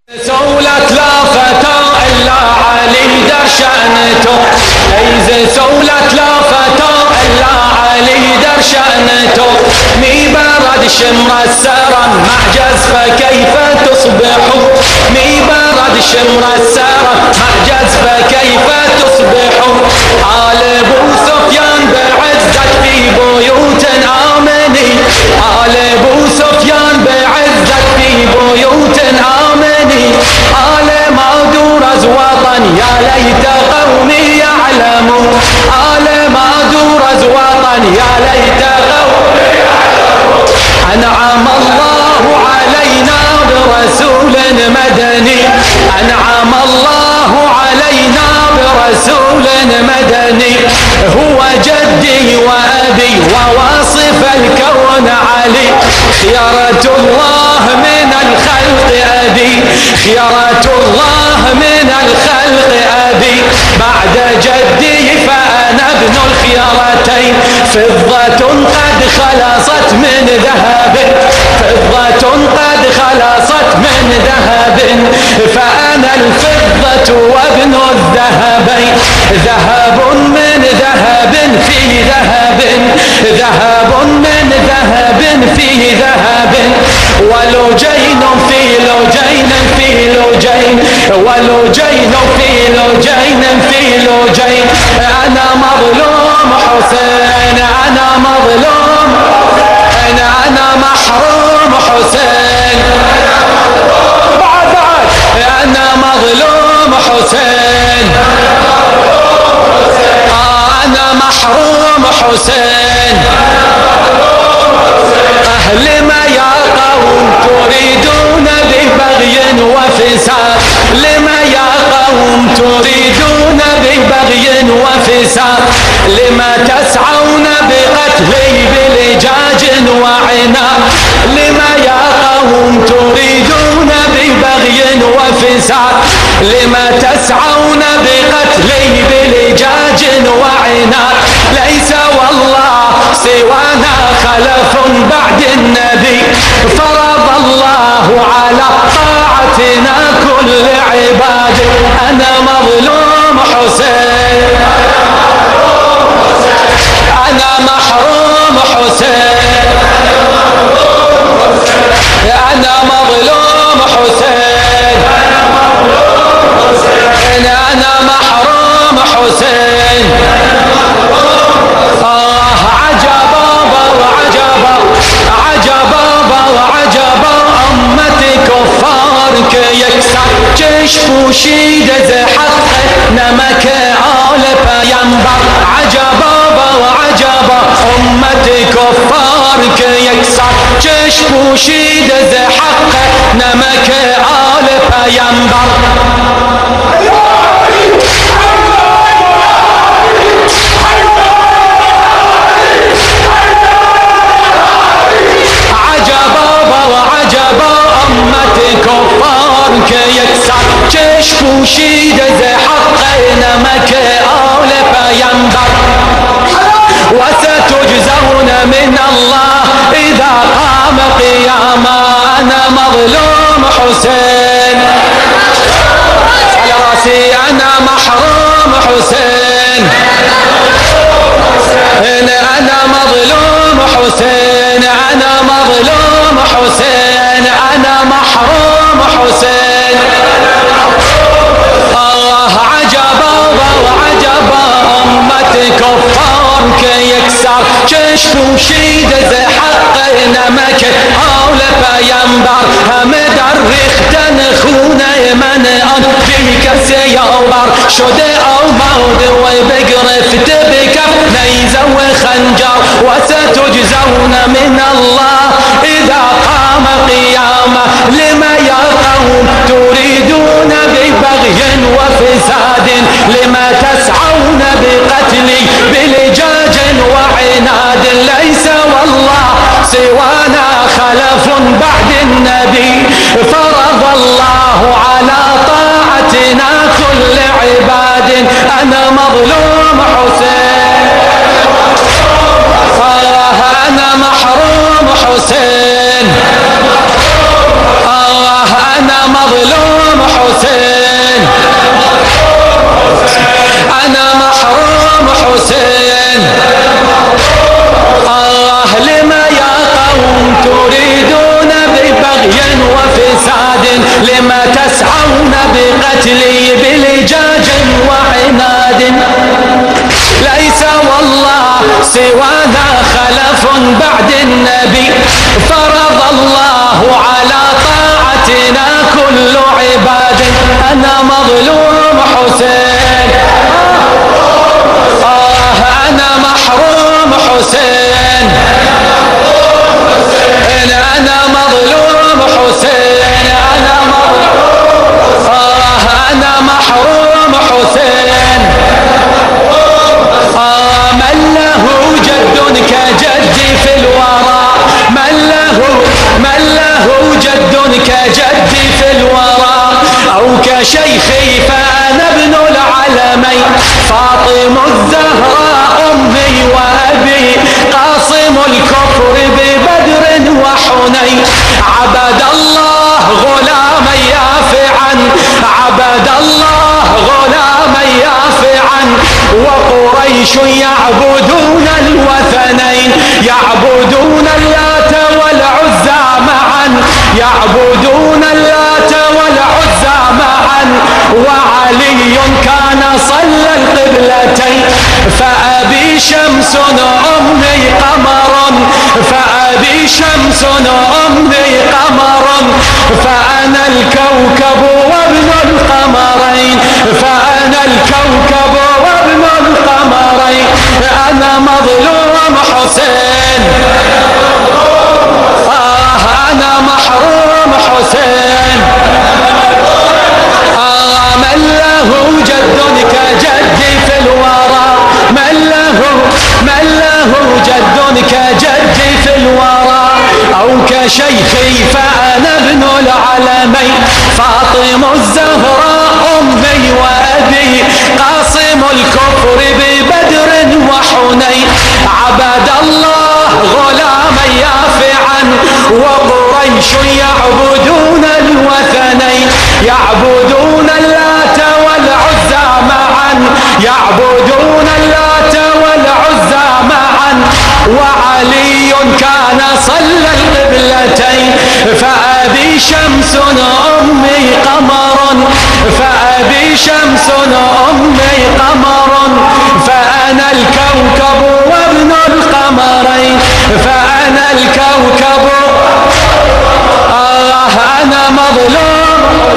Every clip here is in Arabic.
سولت لا فتى إلا علي در شأنته، إذا سولت لا فتى إلا علي در شأنته، مي برد شمر السرى معجز فكيف تصبح، مي برد شمر السرى معجز فكيف تصبح، آل أبو سفيان بعزت في بيوت آمني، آل أبو سفيان بعزت في بيوت آمني، آل ما دورز وطن يا ليت قومي يعلموا، آل ما دورز وطن يا ليت قومي يعلموا، أنعم الله علينا برسول مدني، أنعم الله علينا برسول مدني، هو جدي وأبي وواصف الكون علي، خيرة الله من الخلق أبي، خيرة الله من الخلق أبي، بعد جدي فأنا ابن الخيرتين، فضة قد خلصت من ذهب، فضة قد خلصت من ذهب، فأنا الفضة وابن الذهبين، ذهب من ذهب في ذهب، ذهب من ذهب في ذهب، ولجين في لجين في لجين، ولجين في لجين في لجين، أنا مظلوم حسين، أنا مظلوم، أنا محروم حسين، بعد بعد، أنا مظلوم حسين، أنا محروم حسين، أهل ما يا قوم تريدون ببغي وفساد، لما يا قوم تريدون ببغي وفساد، لما تسعون بقتلي بلجاج وعناد، لما يا قوم تريدون ببغي وفساد، لما تسعون بقتلي بلجاج وعناد، ليس والله سوانا خلف بعد النبي، فرض الله على طاعتنا كل عباد، أنا مظلوم حسين، أنا محروم حسين، أنا مظلوم حسين، أنا محروم حسين، عجبا وعجبا عجبا وعجبا، أمة كفار يكسر جيش پوشید ز حق نمک آل پیمبر، عجبا وعجبا أمة كفار يكسر جيش پوشید ز حق نمک آل پیمبر، كفار يكسر جيش پوشید ز حق نمک آل پیمبر، وستجزون من الله إذا قام قياما، أنا مظلوم حسين، على راسي أنا محروم حسين، أنا مظلوم حسين، أنا مظلوم حسين، أنا محروم حسين، الله عجبا وعجبا أمة كفار يكسر جيش پوشید ز حق نمک آل پیمبر، همه در ریختن خون من آن بی کسی یاور شده آماده و بگرفته بکف نیزه و خنجر، وستجزون من الله إذا قام قيامه، لما يا قوم تريدون ببغي وفساد، لما تسعون بقتلي بلجاج وعناد، ليس والله سوانا خلف بعد النبي، فرض الله على طاعتنا كل عباد، أنا مظلوم حسين، أنا محروم حسين، أنا مظلوم لما تسعون بقتلي بلجاج وعناد ليس والله سوانا خلف بعد النبي فرض الله على طاعتنا كل عباد أنا مظلوم حسين أنا محروم حسين أنا مظلوم حسين أنا محروم حسين من له جد كجدي في الورى من له جد كجدي في الورى أو كشيخي فأنا ابن العالمين فاطم الزهراء أمي وأبي قاصم الكفر ببدر وحنين عبد الله غلاما يافعا عبد الله غلاما يافعا وقريش يعبدون الوثنين يعبدون اللات والعزى معا يعبدون اللات والعزى معا وعلي كان صلى القبلتين فأبي شمس أمي قمر فأبي شمس أمي قمر فأنا الكوكب وابن القمرين فأنا الكوكب وابن القمرين أنا مظلوم حسين أنا محروم حسين من له جد كجدي في الورى من له جد كجدي في الورى أو كشيخي فأنا ابن العالمين فاطم الزهراء أمي وأبي قاصم الكفر ببدر وحنين عبد الله غلاما يافعا وقريش يعبدون الوثنين يعبدون اللات والعزى معا يعبدون اللات والعزى معا وعلي كان صلى القبلتين فأبي شمس أمي قمر فأبي شمس أمي قمر فأنا الكوكب وابن القمرين فأنا الكوكب أنا مظلوم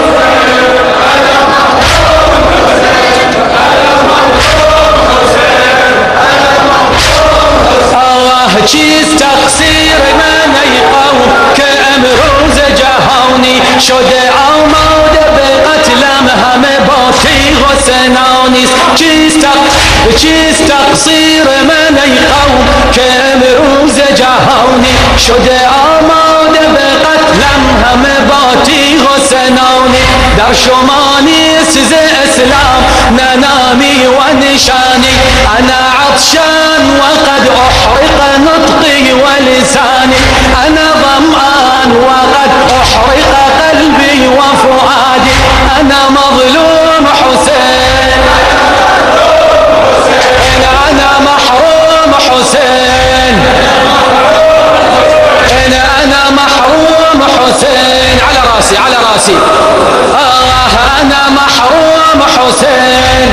چیز تقصیر من ای قوم که امروز جهانی شده آماده به قتلم همه با تیغ و سنانیست چیز تقصیر من ای قوم که امروز جهانی شده آماده به قتلم همه با تیغ و سنانی در شما نیست ز اسلام نه نامی و نشانی انا عطشان وقد احرق نطقي ولساني أنا ظمآن وقد أحرق قلبي وفؤادي أنا مظلوم حسين أنا محروم حسين أنا محروم حسين على راسي على راسي أنا محروم حسين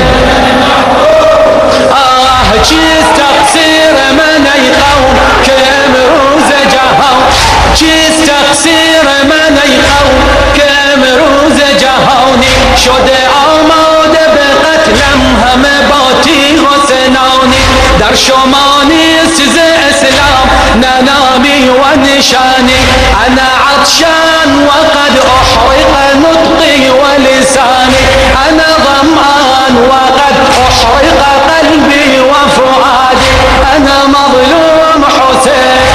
چیز تقصیر من ای قوم که امروز جهان چیز تقصیر من ای قوم که امروز جهانی شده آماده به قتلم همه با تیغ و سنانی در شما نیست ز اسلام نه نامی و نشانی انا عطشان وقد احرق نطقي ولساني انا ظمآن وقد احرق قلبي وفؤادي أنا مظلوم حسين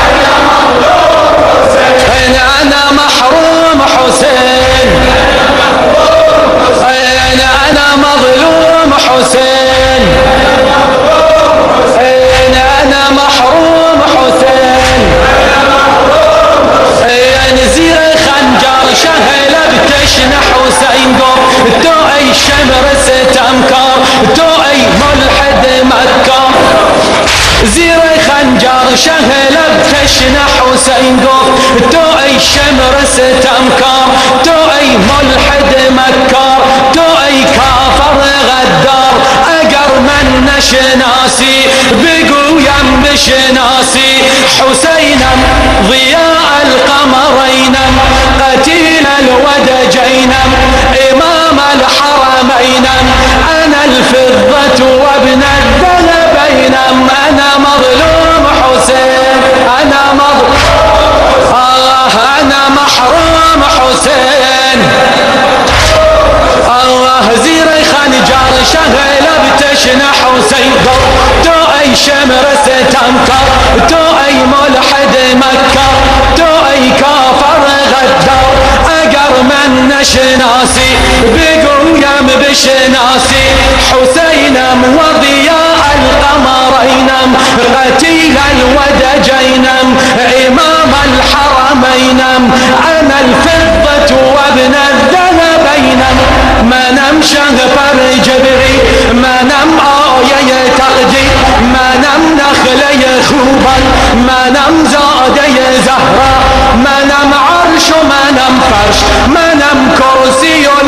أنا محروم حسين أنا مظلوم حسين أنا محروم حسين نزير خنجر شهل بتشنح حسين قوم تو أي شمر ستمكر تو أي ملحد مكر زير خنجر شهل بتشنح حسين قوم تو أي شمر ستمكر تو أي نشناسي بقويم بشناسي حسينا ضياء القمرين قتيل الودجين إمام الحرمين أنا الفضة وابن الذهبين أنا مظلوم حسين أنا أنا محروم حسين الله زيري خنجر شغل بتشنع حسين تو أي شمر ستنكر تو أي ملحد مكر تو أي كافر غدر أقر من نشناسي بقويم بشناسي حسينا وضياء القمرين قتيل الودجين إمام الحرمين أنا الفضة وابن الذهبين ما نم شغفر جبري ما نم آية تقدي ما نم نخلي خوبا ما نم زادي زهرا ما نم عرش ما نم فرش ما نم كرسي